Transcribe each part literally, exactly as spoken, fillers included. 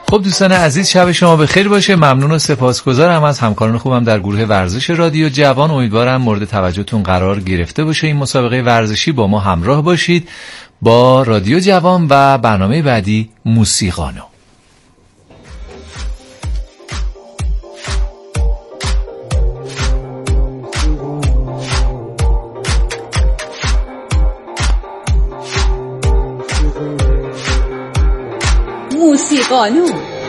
خب دوستان عزیز، شب شما بخیر باشه. ممنون و سپاسگزارم از همکاران خوبم در گروه ورزش رادیو جوان. امیدوارم مورد توجهتون قرار گرفته باشه این مسابقه ورزشی. با ما همراه باشید با رادیو جوان و برنامه بعدی موسیقانو. موسیقانو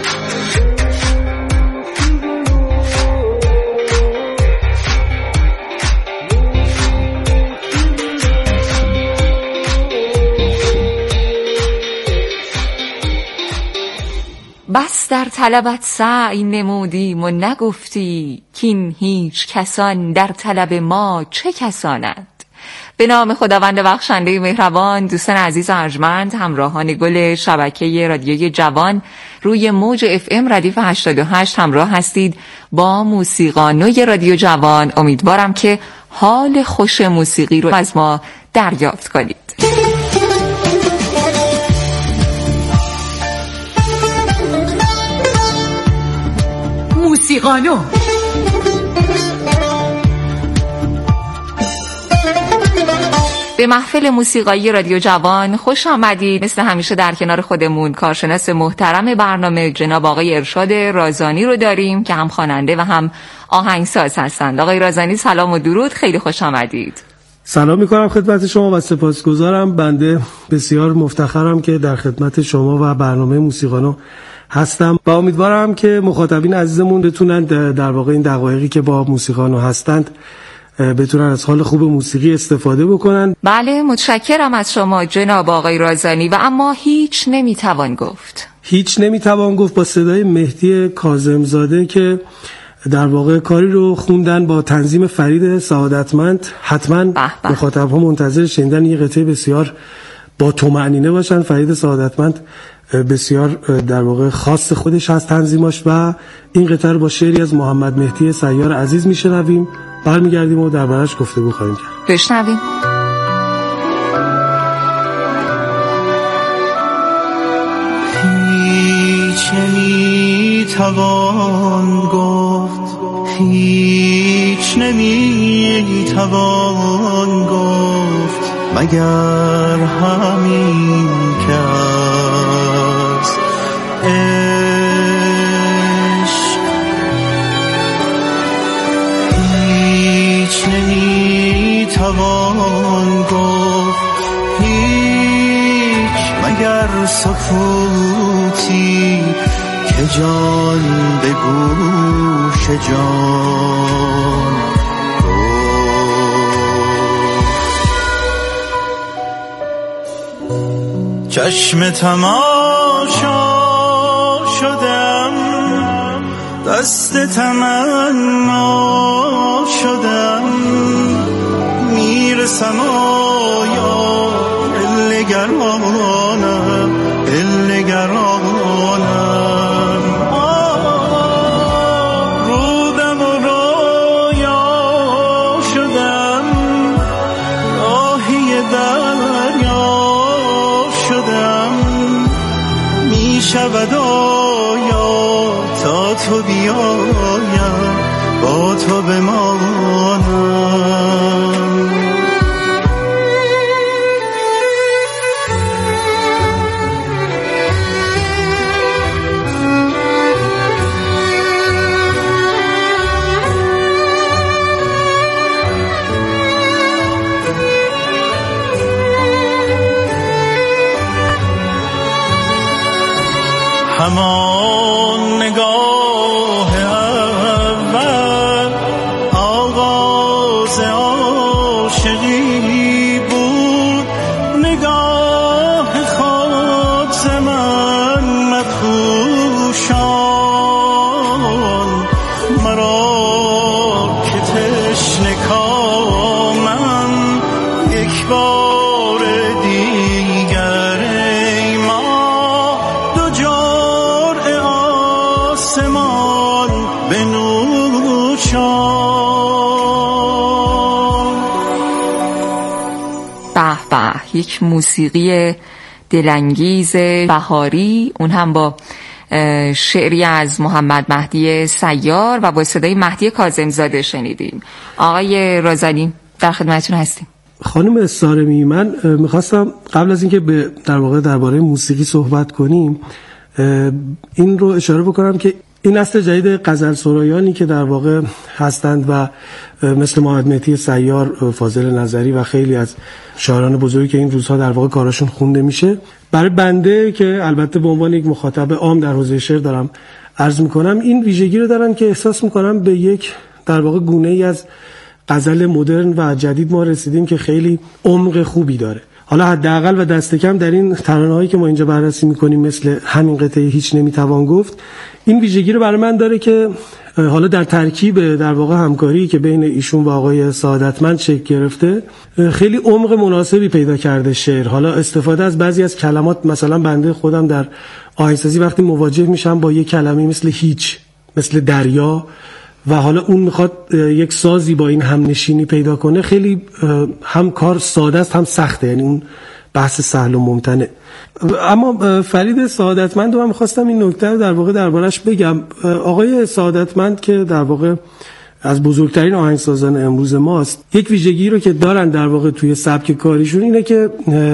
بس در طلبت سعی نمودیم و نگفتی کین هیچ کسان در طلب ما چه کسانند. به نام خداوند بخشنده مهربان. دوستان عزیز و ارجمند، همراهان گل شبکه رادیوی جوان روی موج اف ام ردیف هشتاد و هشت همراه هستید با موسیقانوی رادیو جوان. امیدوارم که حال خوش موسیقی رو از ما دریافت کنید. موسیقانو به محفل موسیقایی رادیو جوان خوش آمدید. مثل همیشه در کنار خودمون کارشناس محترم برنامه جناب آقای ارشاد رازانی رو داریم که هم خواننده و هم آهنگساز هستند. آقای رازانی سلام و درود، خیلی خوش آمدید. سلام میکنم خدمت شما و سپاسگزارم. بنده بسیار مفتخرم که در خدمت شما و برنامه موسیقانو هستم و امیدوارم که مخاطبین عزیزمون بتونن در واقع این دقایقی که با موسیقانو هستند بتونن از حال خوب موسیقی استفاده بکنن. بله، متشکرم از شما جناب آقای رازانی. و اما هیچ نمیتوان گفت هیچ نمیتوان گفت با صدای مهدی کاظمزاده که در واقع کاری رو خوندن با تنظیم فرید سعادتمند. حتما مخاطب‌ها منتظر شنیدن یه قطعه بسیار با طمأنینه باشن. فرید سعادتمند بسیار در واقع خاص خودش هست تنظیماش و این قطعه رو با شعری از محمد مهدی سیار عزیز میشنویم. برمیگردیم و دربارش گفتگو خواهیم کرد. بشنویم. هیچ نمیتوان گفت، هیچ نمیتوان گفت مگر همین که از نمیتوان گفت هیچ مگر سکوتی که جان به گوش جان گفت. چشم تماشا شدم، دست تمنا شدم، میرسم آیا الگرانم الگرانم رودم و رویا شدم، راهی دریا شدم، میشود آیا تا تو بیایم با تو بمانم. همان نگاه اول آغاز عاشقی بود، نگاه خود ز من مدهوشان، مرا که تشنه کامم یک بار دیگر ای ما دو جرعه آسمان بنوشان. به به، یک موسیقی دلانگیز بهاری، اون هم با شعری از محمد مهدی سیار و با صدای مهدی کاظم‌زاده شنیدیم. آقای رازانی در خدمتتون هستیم. خانم استارمی، من میخواستم قبل از اینکه به در واقع درباره موسیقی صحبت کنیم این رو اشاره بکنم که این نسل جدید غزل سرایانی که در واقع هستند و مثل محمد مهدی سیار، فاضل نظری و خیلی از شاعران بزرگی که این روزها در واقع کاراشون خونده میشه، برای بنده که البته به عنوان یک مخاطب عام در حوزه شعر دارم عرض میکنم، این ویژگی رو دارن که احساس میکنم به یک در واقع گونه ای از غزل مدرن و جدید ما رسیدیم که خیلی عمق خوبی داره. حالا حداقل و دست کم در این ترانه‌هایی که ما اینجا بررسی می‌کنیم مثل همین قطعه هیچ نمیتوان گفت، این ویژگی رو برای من داره که حالا در ترکیب در واقع همکاری که بین ایشون و آقای سعادتمند شکل گرفته خیلی عمق مناسبی پیدا کرده شعر. حالا استفاده از بعضی از کلمات، مثلا بنده خودم در آهنگسازی وقتی مواجه میشم با یک کلمه مثل هیچ، مثل دریا، و حالا اون میخواد یک سازی با این هم نشینی پیدا کنه، خیلی هم کار ساده است هم سخته، یعنی اون بحث سهل و ممتنع. اما فرید سعادتمند رو من میخواستم این نکته رو در واقع دربارش بگم. آقای سعادتمند که در واقع از بزرگترین آهنگسازان امروز ماست، یک ویژگی رو که دارن در واقع توی سبک کاریشون اینه که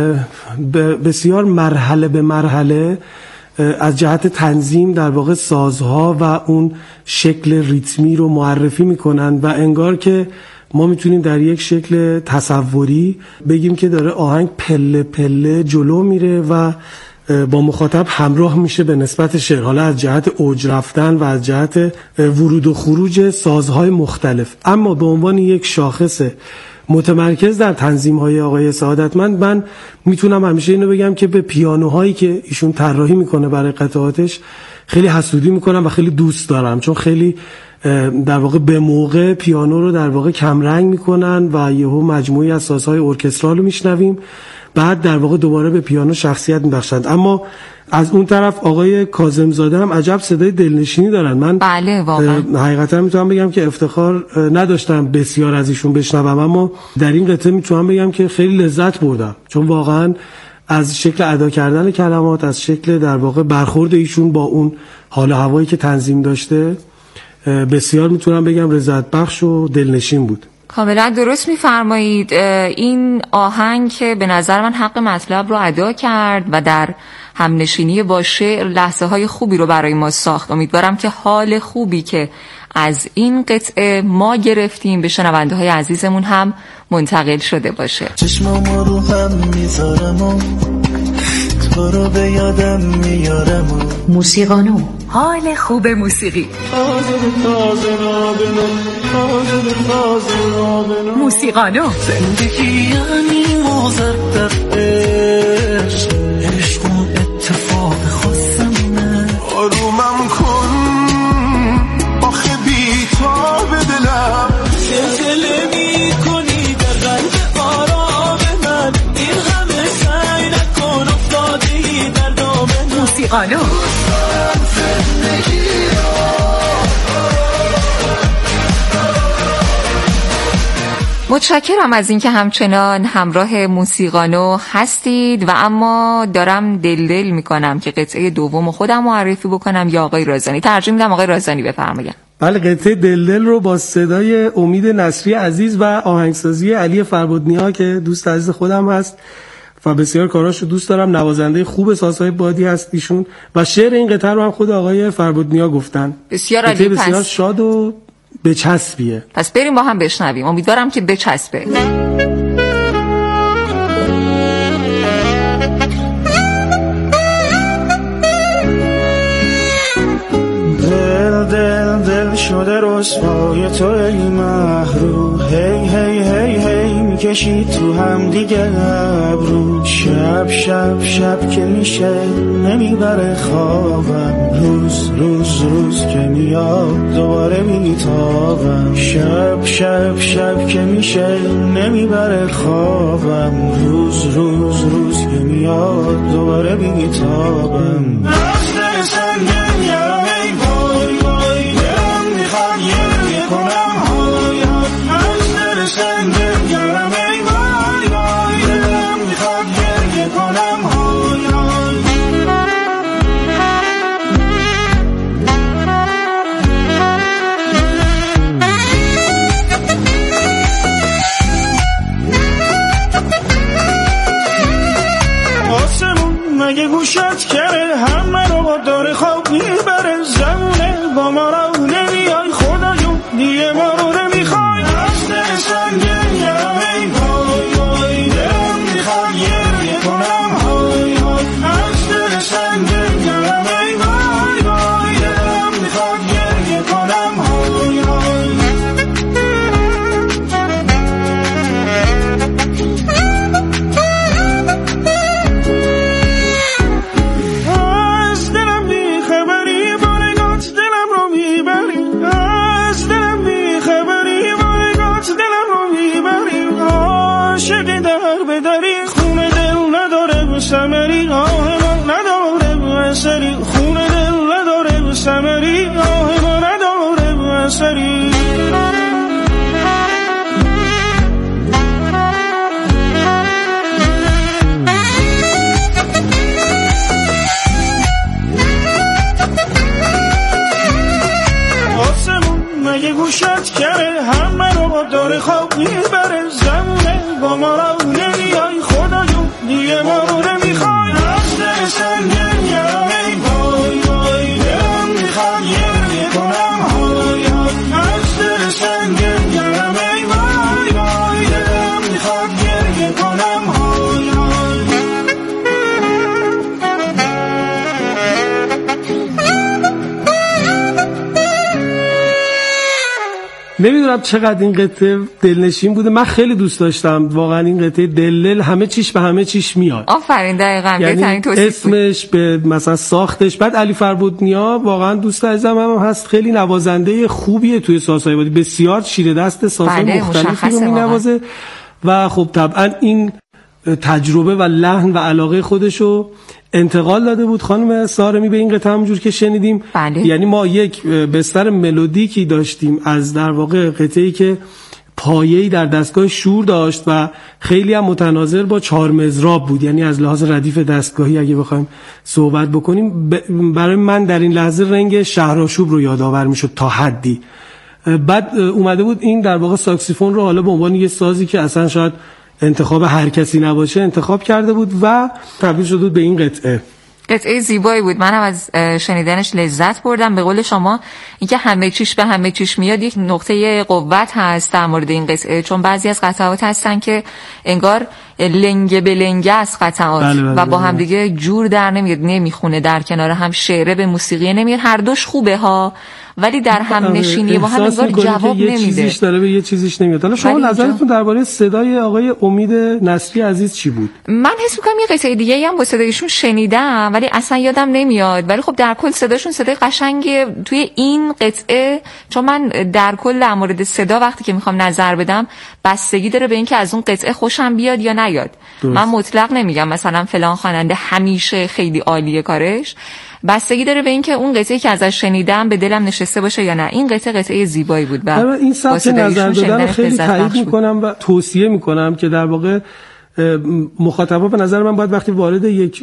بسیار مرحله به مرحله از جهت تنظیم در واقع سازها و اون شکل ریتمی رو معرفی میکنن و انگار که ما میتونیم در یک شکل تصوری بگیم که داره آهنگ پله پله جلو میره و با مخاطب همراه میشه به نسبت شعر، حالا از جهت اوج رفتن و از جهت ورود و خروج سازهای مختلف. اما به عنوان یک شاخص متمرکز در تنظیم‌های آقای سعادتمند، من میتونم همیشه اینو بگم که به پیانوهایی که ایشون طراحی میکنه برای قطعاتش خیلی حسودی میکنم و خیلی دوست دارم، چون خیلی در واقع به موقع پیانو رو در واقع کمرنگ میکنن و یهو مجموعی از سازهای ارکسترال رو میشنویم، بعد در واقع دوباره به پیانو شخصیت میبخشند. اما از اون طرف آقای کاظم‌زاده هم عجب صدای دلنشینی دارن. من بله واقعا حقیقتا میتونم بگم که افتخار نداشتم بسیار از ایشون بشنوم، اما در این قطعه میتونم بگم که خیلی لذت بردم، چون واقعا از شکل ادا کردن کلمات، از شکل در واقع برخورد ایشون با اون حال و هوایی که تنظیم داشته، بسیار میتونم بگم رضایت بخش و دلنشین بود. کاملا درست میفرمایید. این آهنگ که به نظر من حق مطلب رو ادا کرد و در همنشینی با شعر لحظه های خوبی رو برای ما ساخت. امیدوارم که حال خوبی که از این قطعه ما گرفتیم به شنونده های عزیزمون هم منتقل شده باشه. چشمامو رو هم میذارم و تو رو به یادم میارم و موسیقانو، حال خوب موسیقی. موسیقانو زندگی یعنی مزدف عشق، عشق و اتفاق خواستمه. آرومم کن آخه بی تا به دلم زلزله می کنی در قلب آرام من، این همه سعی نکن افتادی در دام من. موسیقانو متشکرم از اینکه همچنان همراه موسیقانو هستید و اما دارم دل دل میکنم که قطعه دوم خودم معرفی بکنم یا آقای رازانی. ترجیح میدم آقای رازانی بفرمایید. بله، قطعه دل دل رو با صدای امید نصری عزیز و آهنگسازی علی فربدنیا که دوست عزیز خودم هست و بسیار کاراشو دوست دارم، نوازنده خوب سازهای بادی هست ایشون، و شعر این قطعه رو هم خود آقای فربدنیا گفتن. بسیار عالی. بسیار شاد و بچسبیه. پس بریم با هم بشنویم. امیدوارم که بچسبه. دل دل دل شده رسوای تو ای محروم، هی هی هی هی میکشی تو هم دیگه ابرو. شب شب شب که میشه نمیبره خوابم، روز روز روز که میاد دوباره میتابم. شب شب شب که میشه نمیبره خوابم، روز روز روز که میاد دوباره میتابم. رفته سنگم یارم ای وای وای، دلم میخواد یه کنم های های. رفته سنگم یارم ای وای وای، دلم میخواد یه کنم های های. میخوای از دل سنگین گرم ای وای وای دلم میخواد گریه کنم های های از دل سنگین گرم ای وای وای دلم میخواد گریه کنم های های از دلم بیخبری بارگات دلم رو میبری از دلم بیخبری بارگات دلم رو میبری عاشقی در بدری خون دل نداره به ثمری آه من نداره به اثری خون دل نداره به ثمری آه من نداره به اثری مگه گوشت کره همه رو داره خواب میبره زمونه با ما رو نمیای خدا جون دیگه ما رو نمیخوای از دل سنگین گرم ای وای وای دلم میخواد گریه کنم های های از دل سنگین گرم ای وای وای دلم میخواد گریه کنم های های نمیدونم چقدر این قطعه دلنشین بوده. من خیلی دوست داشتم واقعا این قطعه دلل همه چیش به همه چیش میاد. آفرین دقیقاً یعنی اسمش به مثلا ساختش. بعد علی فربودنیا واقعا دوست عزیزم هم هست، خیلی نوازنده خوبیه توی سازهای بادی، بسیار چیره دست سازهای بله مختلفی رو مینوازه و خب طبعا این تجربه و لحن و علاقه خودشو انتقال داده بود خانم سارمی به این قطعه همونجور که شنیدیم. بله. یعنی ما یک بستر ملودیکی داشتیم از در واقع قطعه‌ای که پایه‌ای در دستگاه شور داشت و خیلی هم متناظر با چهار مضراب بود، یعنی از لحاظ ردیف دستگاهی اگه بخوایم صحبت بکنیم برای من در این لحظه رنگ شهرآشوب رو یادآور میشد تا حدی. بعد اومده بود این در واقع ساکسیفون رو حالا به عنوان یه سازی که اصلا شاید انتخاب هر کسی نباشه انتخاب کرده بود و تبدیل شده بود به این قطعه. قطعه زیبایی بود، منم از شنیدنش لذت بردم. به قول شما اینکه همه چیش به همه چیش میاد یک نقطه قوت هست در مورد این قطعه، چون بعضی از قطعات هستن که انگار لنگه به لنگه از قطعات بله بله و با هم دیگه جور در نمیاد، نمیخونه در کنار هم، شعره به موسیقی نمیاد. هر دوش خوبه ها، ولی در هم نشینی با هم انگار جواب نمیده. یه چیزیش داره به یه چیزیش نمیاد. حالا شما نظرتون درباره صدای آقای امید نصری عزیز چی بود؟ من حس می‌کنم یه قطعه دیگه‌ای هم با صدایشون شنیدم ولی اصلا یادم نمیاد، ولی خب در کل صداشون صدای قشنگه توی این قطعه. چون من در کل در مورد صدا وقتی که میخوام نظر بدم بستگی داره به اینکه از اون قطعه خوشم بیاد یا نیاد. درست. من مطلق نمیگم مثلا فلان خواننده همیشه خیلی عالیه کارش، بستگی داره به اینکه اون قطعه‌ای که ازش شنیدم به دلم نشسته باشه یا نه. این قطعه قطعه زیبایی بود و این سبک نظر دادن خیلی تایید میکنم و توصیه میکنم که در واقع مخاطبا به نظر من باید وقتی وارد یک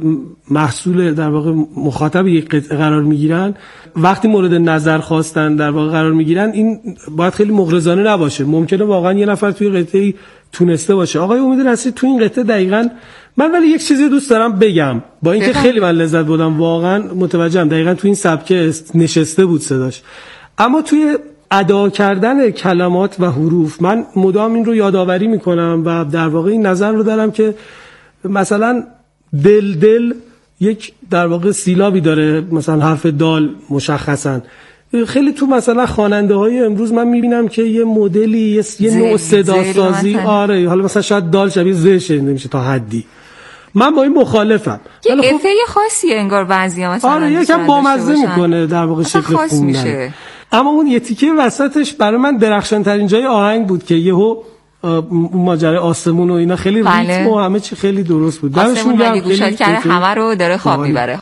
محصول در واقع مخاطب یک قطعه قرار میگیرن، وقتی مورد نظر خواستن در واقع قرار میگیرن، این باید خیلی مغرضانه نباشه. ممکنه واقعا یه نفر توی قطعه‌ای تونسته باشه. آقای امید نصری توی این قطعه دقیقاً من ولی یک چیزی دوست دارم بگم، با اینکه خیلی من لذت بردم واقعا متوجهم دقیقاً توی این سبکه نشسته بود صداش، اما توی ادا کردن کلمات و حروف من مدام این رو یادآوری میکنم و در واقع این نظر رو دارم که مثلا دل دل یک در واقع سیلابی داره، مثلا حرف دال مشخصا. خیلی تو مثلا خواننده های امروز من میبینم که یه مدلی یه, یه نوع صدا سازی آره حالا مثلا شاید دال شبیه ز شنیده میشه تا حدی. من با این مخالفم. یه افه خاصیه انگار بعضیا مثلا آره یکم بامزه میکنه در واقع شکل خوندن. اما اون یه تیکه وسطش برای من درخشان ترین جای آهنگ بود که یهو ماجرای آسمون و اینا خیلی بله. ریتم و همه چی خیلی درست بود. آسمون ولی گوشات کرده همه رو داره خواب میبره.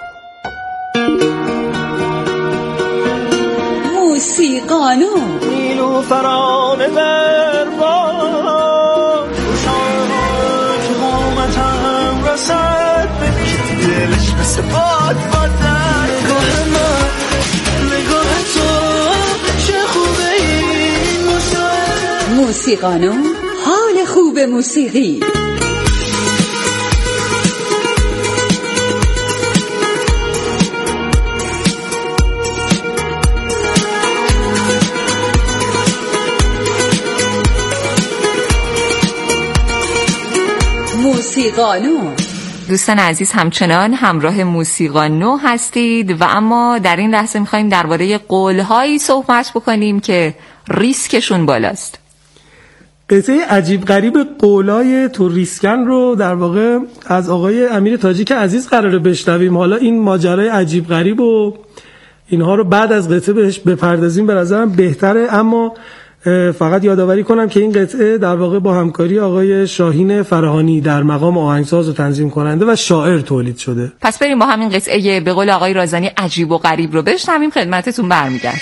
موسیقانو نیلوفران دربان که قامتم رسد دلش مثل باد بادن نگاه من نگاه تو چه خوبه این موسیقی. موسیقانو حال خوب موسیقی. موسیقانو. دوستان عزیز همچنان همراه موسیقانو هستید و اما در این لحظه میخواییم درباره قولهایی صحبت بکنیم که ریسکشون بالاست. قصه عجیب غریب قولای تو ریسکن رو در واقع از آقای امیر تاجیک عزیز قراره بشنویم. حالا این ماجرای عجیب غریب و اینها رو بعد از قطعه بهش بپردازیم به نظرم بهتره، اما فقط یادآوری کنم که این قطعه در واقع با همکاری آقای شاهین فرهانی در مقام آهنگساز و تنظیم کننده و شاعر تولید شده. پس بریم با همین قطعه به قول آقای رازانی عجیب و غریب رو بشنویم، خدمتتون برمیگردیم.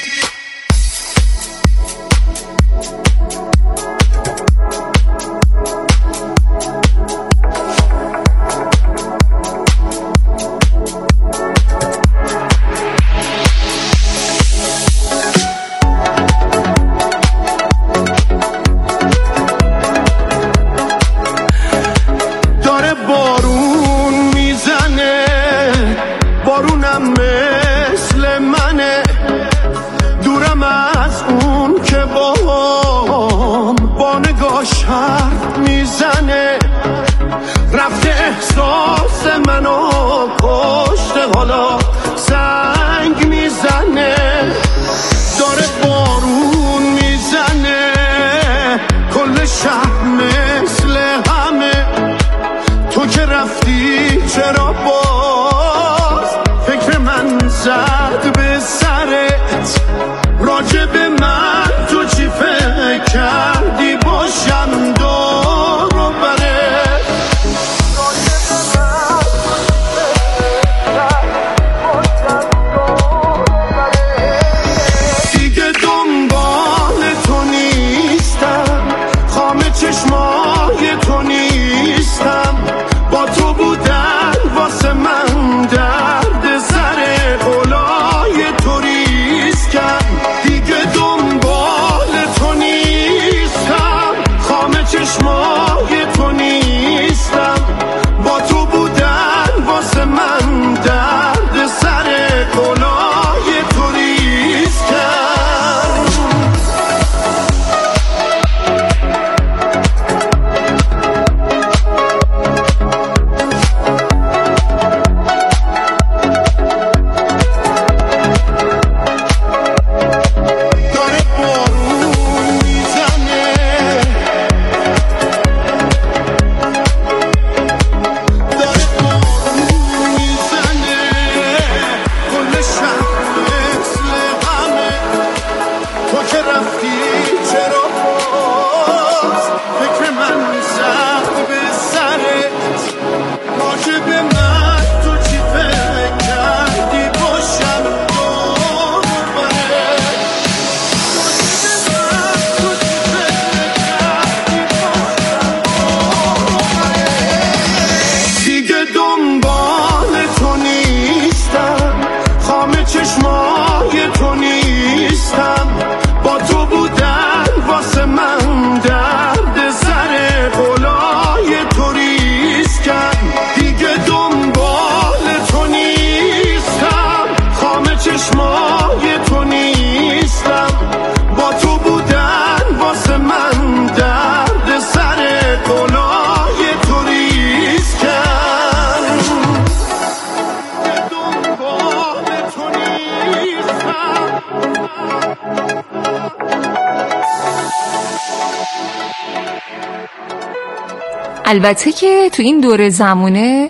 البته که تو این دوره زمونه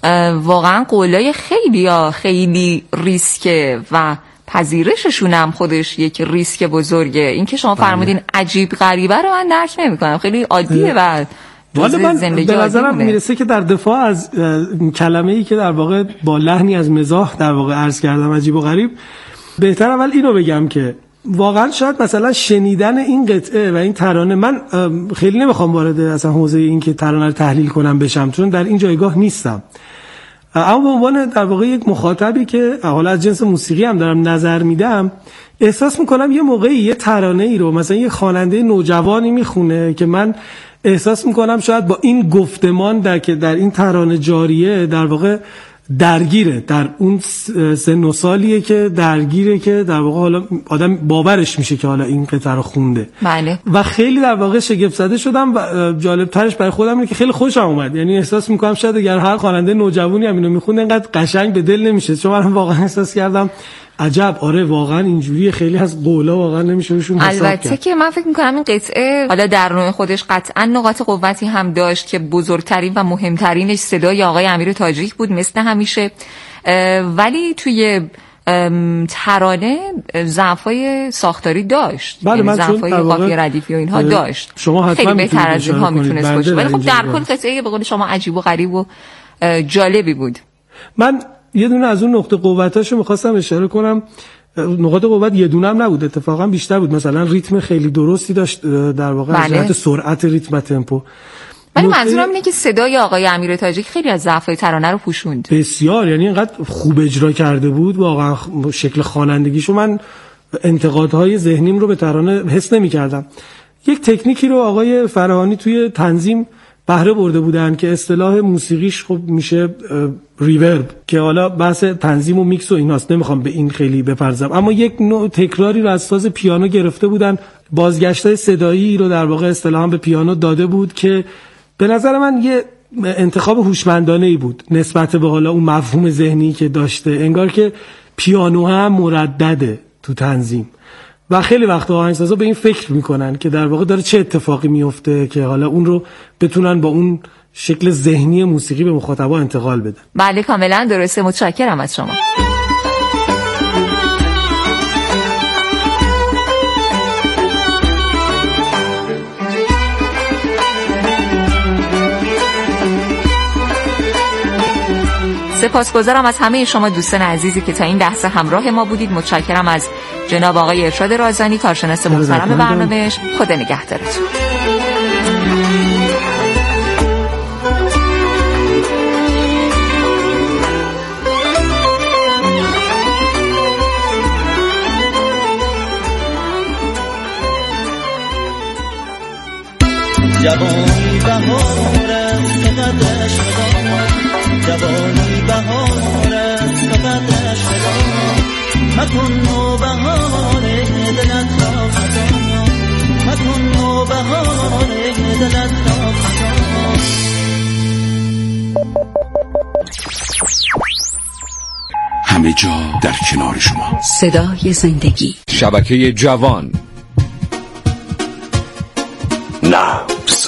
واقعا قولای خیلی ها خیلی ریسکه و پذیرششون هم خودش یک ریسک بزرگه. این که شما فرمودین عجیب غریبه رو من درک نمی کنم، خیلی عادیه و جزء زندگی به نظرم میرسه که در دفاع از کلمه‌ای که در واقع با لحنی از مزاح در واقع عرض کردم عجیب و غریب، بهتر اول اینو بگم که واقعا شاید مثلا شنیدن این قطعه و این ترانه، من خیلی نمیخوام وارد اصلا حوزه این که ترانه رو تحلیل کنم بشم چون در این جایگاه نیستم، اما به عنوان در واقع یک مخاطبی که حالا از جنس موسیقی هم دارم نظر میدم، احساس میکنم یه موقعی یه ترانه ای رو مثلا یه خواننده نوجوانی میخونه که من احساس میکنم شاید با این گفتمان در که در این ترانه جاریه در واقع درگیره، در اون سن و سالیه که درگیره که در واقع حالا آدم باورش میشه که حالا این قطعه رو خونده. بله. و خیلی در واقع شگفت زده شدم و جالب ترش برای خودم اینه که خیلی خوشم اومد. یعنی احساس میکنم شاید اگر هر خواننده نوجوانی هم اینو میخونه اینقدر قشنگ به دل نمیشه، چون من واقعا احساس کردم عجب، آره واقعا اینجوریه، خیلی از قولا واقعا نمیشه روشون حساب کرد. البته که من فکر میکنم این قطعه حالا در نوع خودش قطعا نقاط قوتی هم داشت که بزرگترین و مهمترینش صدای آقای امیر تاجیک بود مثل همیشه، ولی توی ترانه ضعفای ساختاری داشت، یعنی ضعفای قافیه ردیفی و اینها داشت. شما حتما خیلی بهتر از اینها میتونست باشه، ولی خب در کل باشه. قطعه به قول شما عجیب و غریب و جالبی بود. من یه دونه از اون نقطه قوتاشو می‌خواستم اشاره کنم. نقاط قوت یه دونه هم نبود، اتفاقا بیشتر بود. مثلا ریتم خیلی درستی داشت در واقع، از جهت سرعت ریتم و تمپو. ولی منظورم اینه که صدای آقای امیر تاجیک خیلی از ضعف‌های ترانه رو پوشوند. بسیار، یعنی اینقدر خوب اجرا کرده بود واقعا. شکل خوانندگیشو من انتقادهای ذهنیم رو به ترانه حس نمی‌کردم. یک تکنیکی رو آقای فرهانی توی تنظیم بهره برده بودن که اصطلاح موسیقیش خب میشه ریورب، که حالا بحث تنظیم و میکس و ایناست، نمیخوام به این خیلی بپردازم، اما یک نوع تکراری رو از ساز پیانو گرفته بودن، بازگشتای صدایی رو در واقع اصطلاحاً به پیانو داده بود که به نظر من یه انتخاب هوشمندانه‌ای بود نسبت به حالا اون مفهوم ذهنی که داشته. انگار که پیانو هم مردده تو تنظیم و خیلی وقتا آهنگسازا به این فکر میکنن که در واقع داره چه اتفاقی میفته که حالا اون رو بتونن با اون شکل ذهنی موسیقی به مخاطبا انتقال بدن. بله کاملا درسته، متشکرم از شما. سپاسگزارم از همه شما دوستان عزیزی که تا این لحظه همراه ما بودید. متشکرم از جناب آقای ارشاد رازانی، کارشناس محترم برنامه. خدا نگهدارتون. جوانی بهار است که قدش بدان، جوانی بهار است که قدش بدان، مکن نوبهار دلت را خزان، مکن نوبهار دلت را خزان. همه جا در کنار شما، صدای زندگی، شبکه جوان، نبض.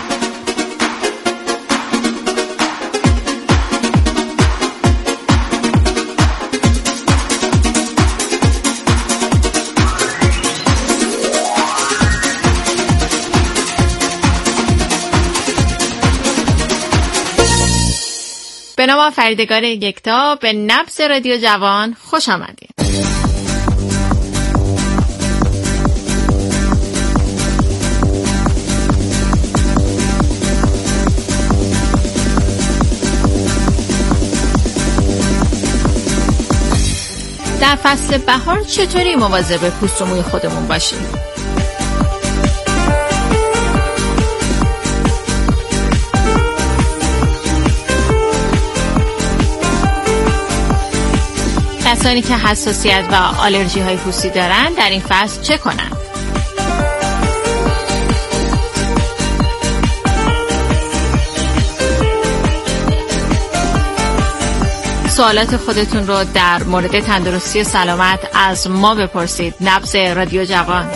به نام فریدگار یکتا، به نبض رادیو جوان خوش آمدید. در فصل بهار چطوری مواظب پوست و موی خودمون باشیم؟ کسانی که حساسیت و آلرژی های پوستی دارن در این فصل چه کنن؟ سوالات خودتون رو در مورد تندرستی و سلامت از ما بپرسید. نبض رادیو جوان.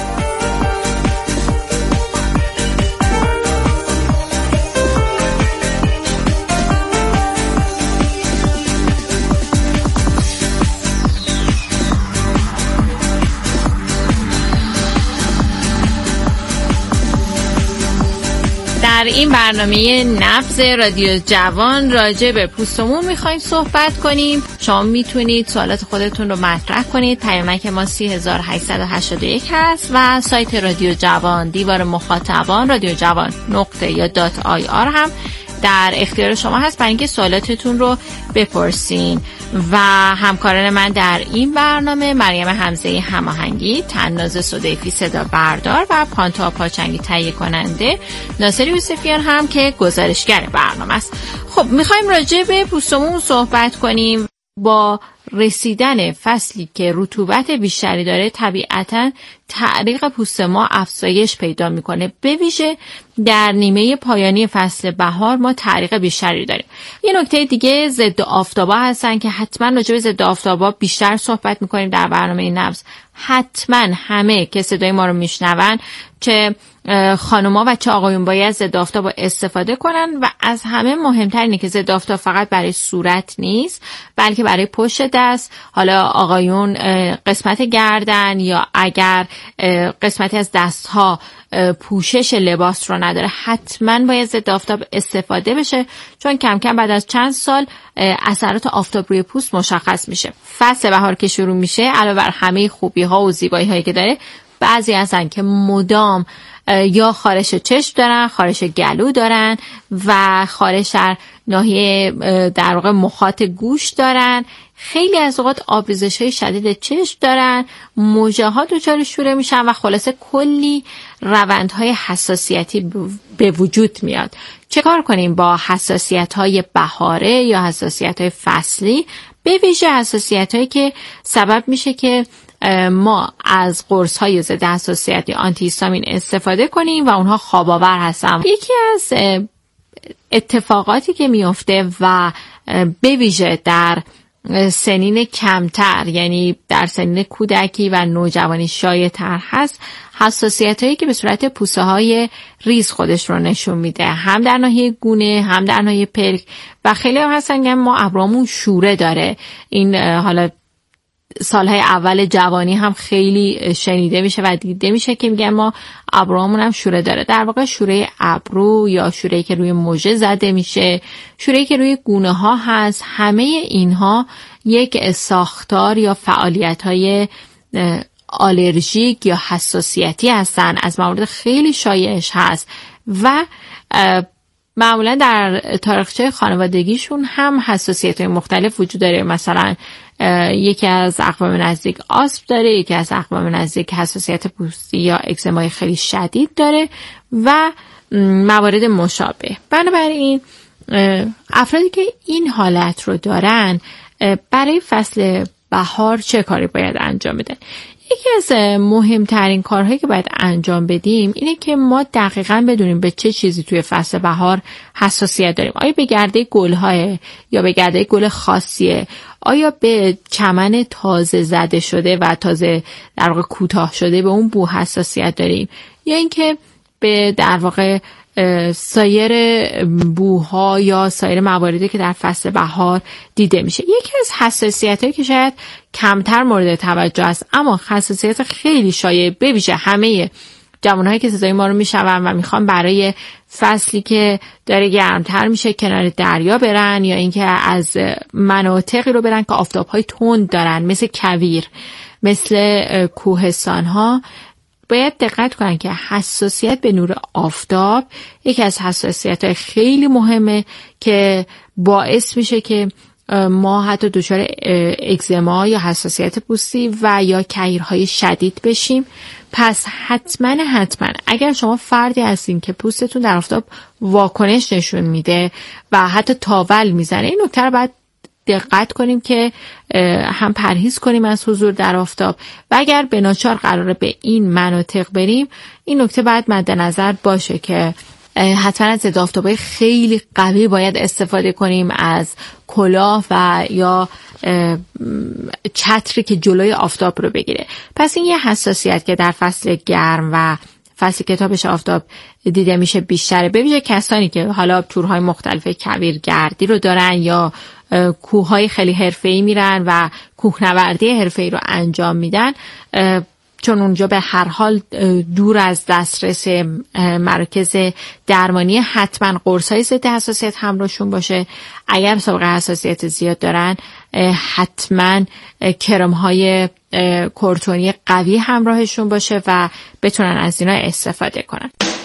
در این برنامه نبض رادیو جوان راجع به پوست و مو میخوایم صحبت کنیم. شما میتونید سوالات خودتون رو مطرح کنید. پیامک ما سه هزار و هشتصد و هشتاد و یک هست و سایت رادیو جوان دیوار مخاطبان رادیو جوان نقطه یا دات آی آر هم در اختیار شما هست برای اینکه سوالاتتون رو بپرسین و همکاران من در این برنامه مریم حمزه هماهنگی، تناز صدیفی صدا بردار و پانتا پاچنگی تهیه کننده، ناصر یوسفیان هم که گزارشگر برنامه است. خب میخوایم راجع به پوست و مو صحبت کنیم. با رسیدن فصلی که رطوبت بیشتری داره طبیعتاً تعریق پوست ما افزایش پیدا میکنه. به ویژه در نیمه پایانی فصل بهار ما تعریق بیشتری داریم. یه نکته دیگه ضد آفتابا هستن که حتما راجع به ضد آفتابا بیشتر صحبت میکنیم در برنامه نبض. حتما همه که صدای ما رو میشنون، چه خانوما و چه آقایون، باید ضد آفتاب استفاده کنن و از همه مهمتر اینه که ضد آفتاب فقط برای صورت نیست بلکه برای پشت دست. حالا آقایون قسمت گردن یا اگر قسمتی از دستها پوشش لباس رو نداره حتما باید ضد آفتاب استفاده بشه، چون کم کم بعد از چند سال اثرات آفتاب روی پوست مشخص میشه. فصل بهار که شروع میشه علاوه بر همه خوبی ها و زیبایی هایی که داره، بعضی هستن که مدام یا خارش چشم دارن، خارش گلو دارن و خارش در ناحیه در واقع مخاط گوش دارن. خیلی از اوقات آبریزش های شدید چشم دارن، موجه ها دچار شوره میشن و خلاصه کلی روندهای حساسیتی به وجود میاد. چه کار کنیم با حساسیت های بهاره یا حساسیت های فصلی؟ به ویژه حساسیت هایی که سبب میشه که ما از قرص های ضد حساسیت یا آنتی هیستامین استفاده کنیم و اونها خواب آور هستن. یکی از اتفاقاتی که میفته و به ویژه در سنین کمتر، یعنی در سنین کودکی و نوجوانی شایع‌تر هست، حساسیت هایی که به صورت پوسه های ریز خودش رو نشون میده، هم در ناحیه گونه هم در ناحیه پلک و خیلی هم هستن که ما ابرومون شوره داره. این حالا سالهای اول جوانی هم خیلی شنیده میشه و دیده میشه که میگن ما ابرومون هم شوره داره. در واقع شوره ابرو یا شوره‌ای که روی مژه زده میشه، شوره‌ای که روی گونه ها هست، همه اینها یک ساختار یا فعالیت های آلرژیک یا حساسیتی هستن. از موارد خیلی شایعش هست و معمولا در تاریخچه خانوادگیشون هم حساسیت مختلف وجود داره. مثلا یکی از اقوام نزدیک آسپ داره، یکی از اقوام نزدیک حساسیت پوستی یا اکزمای خیلی شدید داره و موارد مشابه. بنابراین افرادی که این حالت رو دارن برای فصل بهار چه کاری باید انجام بدن؟ یکی از مهمترین کارهایی که باید انجام بدیم اینه که ما دقیقاً بدونیم به چه چیزی توی فصل بهار حساسیت داریم. آیا به گرده گل‌های یا به گرده گل خاصیه؟ آیا به چمن تازه زده شده و تازه در واقع کوتاه شده به اون بو حساسیت داریم؟ یا اینکه به در واقع سایر بوها یا سایر مواردی که در فصل بهار دیده میشه؟ یکی از حساسیتایی که شاید کمتر مورد توجه است اما حساسیت خیلی شایع، به ویژه همه جوانهایی که صدای ما رو میشنون و میخوان برای فصلی که داره گرمتر میشه کنار دریا برن یا اینکه از مناطقی رو برن که آفتابهای تند دارن، مثل کویر، مثل کوهستان ها، باید دقت کنن که حساسیت به نور آفتاب یکی از حساسیت‌های خیلی مهمه که باعث میشه که ما حتی دچار اکزما یا حساسیت پوستی و یا کیرهای شدید بشیم. پس حتما حتما اگر شما فردی هستین که پوستتون در آفتاب واکنش نشون میده و حتی تاول میزنه، این نکته رو باید دقت کنیم که هم پرهیز کنیم از حضور در آفتاب و اگر به ناچار قراره به این مناطق بریم، این نکته باید مد نظر باشه که حتما از ضد آفتابای خیلی قوی باید استفاده کنیم، از کلاه و یا چتری که جلوی آفتاب رو بگیره. پس این یه حساسیت که در فصل گرم و فصل که تابش آفتاب دیده میشه بیشتره، به ویژه کسانی که حالا تورهای مختلف کویرگردی رو دارن یا کوههای خیلی حرفه‌ای میرن و کوهنوردی حرفه‌ای رو انجام میدن، چون اونجا به هر حال دور از دسترس مراکز درمانی، حتما قرص‌های ضد حساسیت همراهشون باشه. اگر سابقه حساسیت زیاد دارن حتما کرم‌های کورتونی قوی همراهشون باشه و بتونن از اینا استفاده کنن.